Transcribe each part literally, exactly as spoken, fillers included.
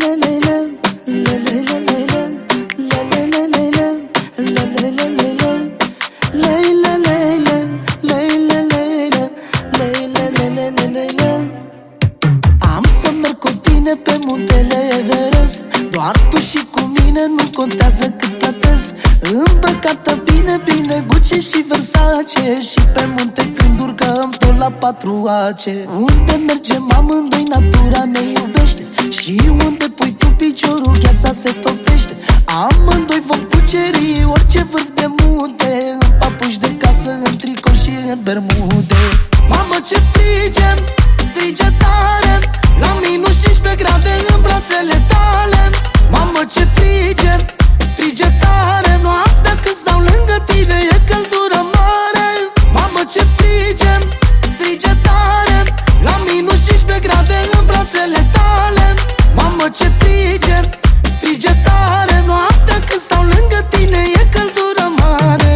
Am să merg cu tine pe muntele Everest, doar tu și cu mine, nu contează cât plătesc. Îmbrăcată bine, bine, Gucci și Versace, și pe munte când urcăm tot la patru ace. Unde mergem amândoi, natura ne iubește, și unde pui tu piciorul, gheața se topește. Amândoi vom cuceri orice vârf de munte, în papuși de casă, în tricou și în bermude. Mamă, ce frige, frige tare, la minus cincisprezece grade în brațele tale. Mamă, ce frige, frige tare, noaptea când stau lângă tine e căldură mare. Mamă, ce frige, frige tare, la minus cincisprezece grade în brațele tale. Mamă, ce frige, frige tare, noaptea când stau lângă tine e căldură mare.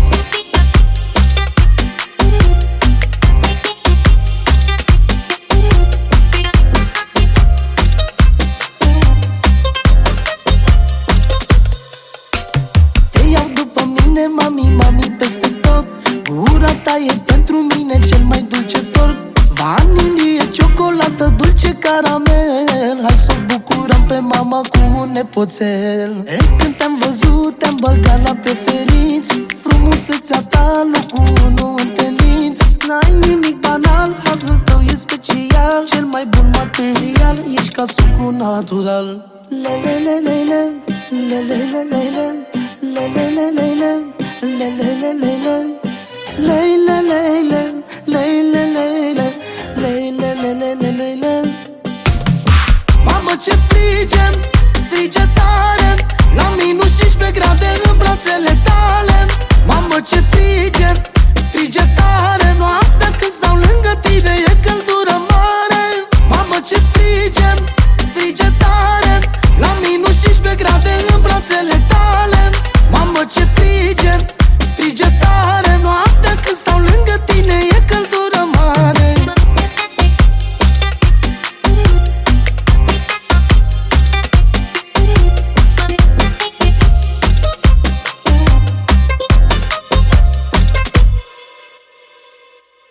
Mami, mami, peste tot, gura ta e pentru mine cel mai dulce tort. Vanilie, ciocolată, dulce caramel, hai să o bucurăm pe mama cu un nepoțel. E, când te-am văzut, te-am băgat la preferinți, frumusețea ta locul unu întâlniți. N-ai nimic banal, hazul tău e special, cel mai bun material, ești ca sucul natural. Lelelelele, lelelelele, lelelelele, lelelelele, lelelelele, lelelelele, lelelelele. Mamă, ce frige, frige tare, la minus cincisprezece grade în brațele tale. Mamă, ce frige, frige tare,